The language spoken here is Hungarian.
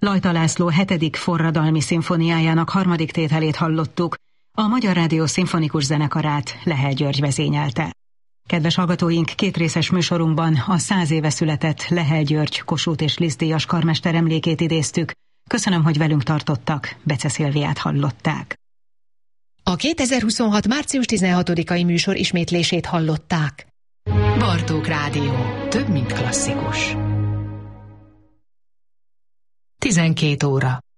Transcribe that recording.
Lajta László 7. forradalmi szimfóniájának 3. tételét hallottuk, a Magyar Rádió szimfonikus zenekarát Lehel György vezényelte. Kedves hallgatóink, 2 részes műsorunkban a 100 éve született Lehel György Kossuth és Liszt díjas karmester emlékét idéztük. Köszönöm, hogy velünk tartottak, Bece Szilviát hallották. A 2026. március 16-ai műsor ismétlését hallották. Bartók Rádió. Több, mint klasszikus. 12 óra.